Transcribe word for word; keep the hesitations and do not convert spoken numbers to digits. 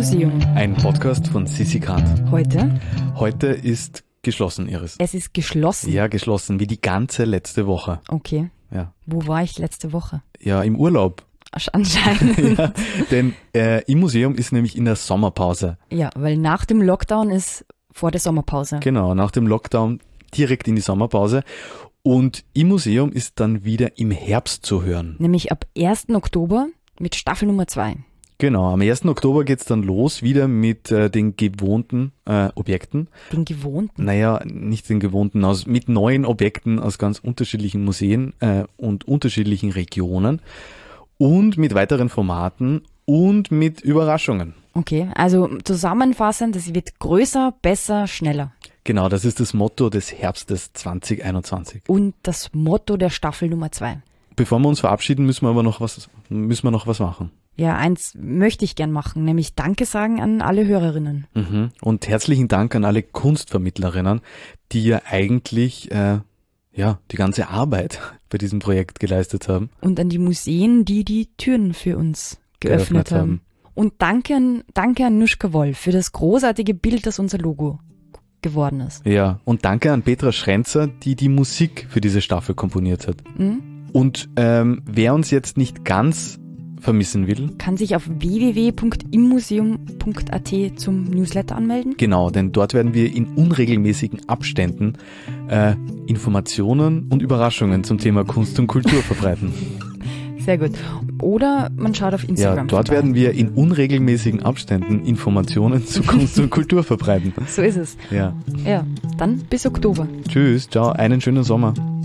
Museum. Ein Podcast von Sissi Grant. Heute? Heute ist geschlossen, Iris. Es ist geschlossen? Ja, geschlossen, wie die ganze letzte Woche. Okay. Ja. Wo war ich letzte Woche? Ja, im Urlaub. Anscheinend. Ja, denn äh, im Museum ist nämlich in der Sommerpause. Ja, weil nach dem Lockdown ist vor der Sommerpause. Genau, nach dem Lockdown direkt in die Sommerpause. Und im Museum ist dann wieder im Herbst zu hören. Nämlich ab ersten Oktober mit Staffel Nummer zwei. Genau, am ersten Oktober geht's dann los wieder mit äh, den gewohnten äh, Objekten. Den gewohnten? Naja, nicht den gewohnten, aus, mit neuen Objekten aus ganz unterschiedlichen Museen äh, und unterschiedlichen Regionen und mit weiteren Formaten und mit Überraschungen. Okay, also zusammenfassend, es wird größer, besser, schneller. Genau, das ist das Motto des Herbstes zwanzig einundzwanzig. Und das Motto der Staffel Nummer zwei. Bevor wir uns verabschieden, müssen wir aber noch was, müssen wir noch was machen. Ja, eins möchte ich gern machen, nämlich Danke sagen an alle Hörerinnen. Mhm. Und herzlichen Dank an alle Kunstvermittlerinnen, die ja eigentlich äh, ja die ganze Arbeit bei diesem Projekt geleistet haben. Und an die Museen, die die Türen für uns geöffnet, geöffnet haben. haben. Und danke an, danke an Nuschka Woll für das großartige Bild, das unser Logo geworden ist. Ja, und danke an Petra Schrenzer, die die Musik für diese Staffel komponiert hat. Mhm. Und ähm, wer uns jetzt nicht ganz vermissen will, kann sich auf w w w punkt immuseum punkt a t zum Newsletter anmelden. Genau, denn dort werden wir in unregelmäßigen Abständen äh, Informationen und Überraschungen zum Thema Kunst und Kultur verbreiten. Sehr gut. Oder man schaut auf Instagram. Ja, dort vorbei. werden wir in unregelmäßigen Abständen Informationen zu Kunst und Kultur verbreiten. So ist es. Ja. Ja, dann bis Oktober. Tschüss, ciao, einen schönen Sommer.